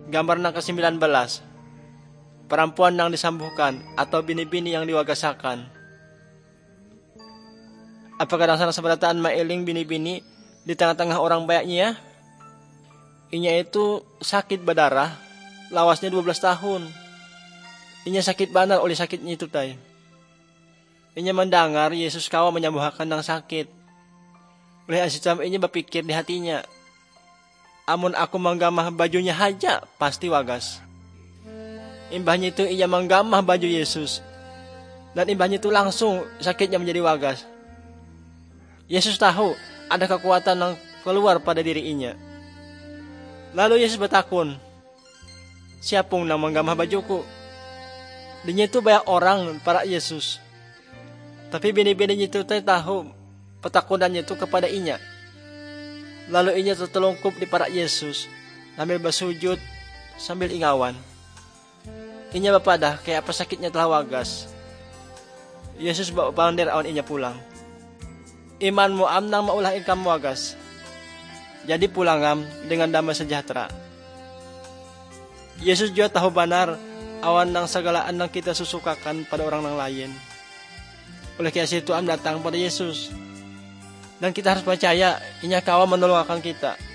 Gambar ng ke-19, perempuan yang disembuhkan atau bini-bini yang diwagasakan. Apakah dangsana sabarataan mailing bini-bini di tengah-tengah orang banyaknya? Inya itu sakit berdarah, lawasnya 12 tahun. Inya sakit banar oleh sakitnya itu tay. Inya mendengar Yesus kawa menyembuhkan ng sakit. Oleh asicam inya berpikir di hatinya, amun aku menggamah bajunya haja, pasti wagas. Imbahnya itu ia menggamah baju Yesus. Dan imbahnya itu langsung sakitnya menjadi wagas. Yesus tahu ada kekuatan yang keluar pada diri inya. Lalu Yesus bertakun, siapung nang menggamah bajuku? Dinya itu banyak orang para Yesus. Tapi bini-bininya itu tahu petakunannya itu kepada inya. Lalu inya tertelungkup di para Yesus sambil bersujud sambil ingawan. Inya bapadah kayak apa sakitnya telah wagas. Yesus bawa pandir awan inya pulang. Imanmu amnang maulah ikam wagas. Jadi pulangam dengan damai sejahtera. Yesus juga tahu benar awan nang sagalaan nang kita susukakan pada orang nang lain. Oleh karena itu am datang pada Yesus. Dan kita harus percaya inya kawa menolong akan kita.